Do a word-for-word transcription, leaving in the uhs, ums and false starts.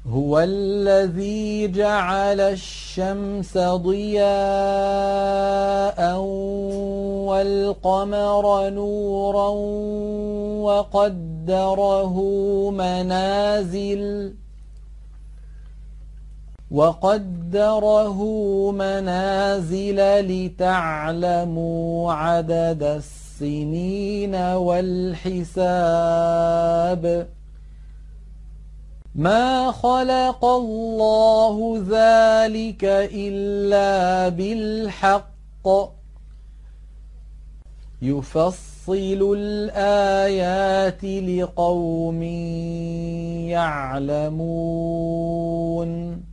هو الذي جعل الشمس ضياء والقمر نورا وقدره منازل وقدره منازل لتعلموا عدد السنين والحساب ما خلق الله ذلك إلا بالحق يفصل الآيات لقوم يعلمون